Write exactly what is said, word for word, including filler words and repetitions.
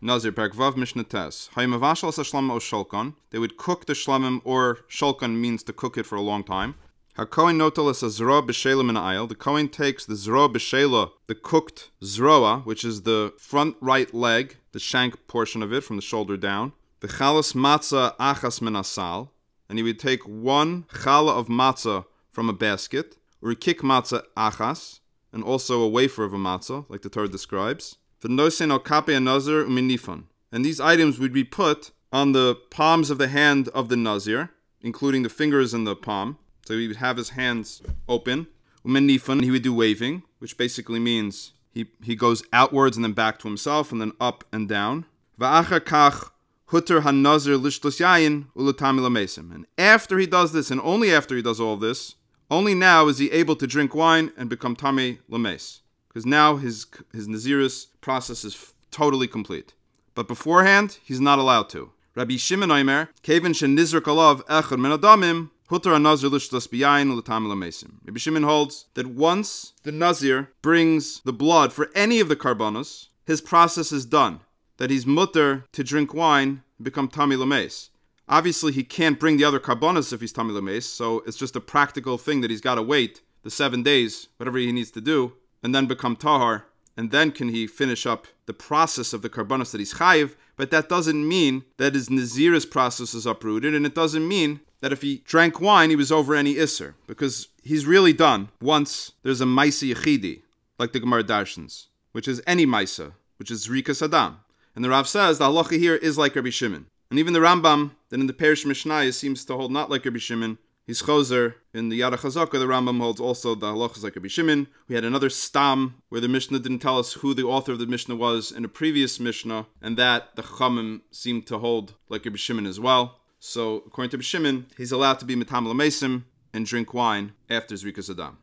Nazir, Perek Vav, Mishnah Tes. Hayimavashal as shlamim o shulkan. They would cook the shlamim, or shulkan means to cook it for a long time. HaKohen notel es a zroa b'shela min ha'ayil. The Kohen takes the zroa b'shela, the cooked zroa, which is the front right leg, the shank portion of it from the shoulder down. The chalas matzah achas min asal. And he would take one challah of matzah from a basket, or a kik matzah achas, and also a wafer of a matzah, like the Torah describes. And these items would be put on the palms of the hand of the Nazir, including the fingers and the palm. So he would have his hands open. He would do waving, which basically means he, he goes outwards and then back to himself, and then up and down. And after he does this, and only after he does all this, only now is he able to drink wine and become tamei lameis. Because now his his Nazirus process is f- totally complete. But beforehand, he's not allowed to. Rabbi Shimon Omer, Kevin shenizrak alav echad min adamim, hutar hanazir lishtos biyayin u'letam lamesim. Rabbi Shimon holds that once the Nazir brings the blood for any of the karbanos, his process is done. That he's mutter to drink wine and become tamei lameis. Obviously, he can't bring the other karbanos if he's tamei lameis, so it's just a practical thing that he's got to wait the seven days, whatever he needs to do, and then become tahar, and then can he finish up the process of the karbanos that he's chayiv. But that doesn't mean that his Nazirus process is uprooted, and it doesn't mean that if he drank wine, he was over any isser, because he's really done once there's a maisa yechidi, like the Gemara Darshans, which is any maisa, which is Zrikas Adam. And the Rav says the halacha here is like Rabbi Shimon. And even the Rambam, that in the Perish Mishnayos seems to hold not like Rabbi Shimon. He's chozer in the Yad HaChazaka. The Rambam holds also the halacha is like Rabbi Shimon. We had another stam where the Mishnah didn't tell us who the author of the Mishnah was in a previous Mishnah, and that the Chachamim seemed to hold like Rabbi Shimon as well. So according to Rabbi Shimon, he's allowed to be mitam lamesim and drink wine after Zrikas Adam.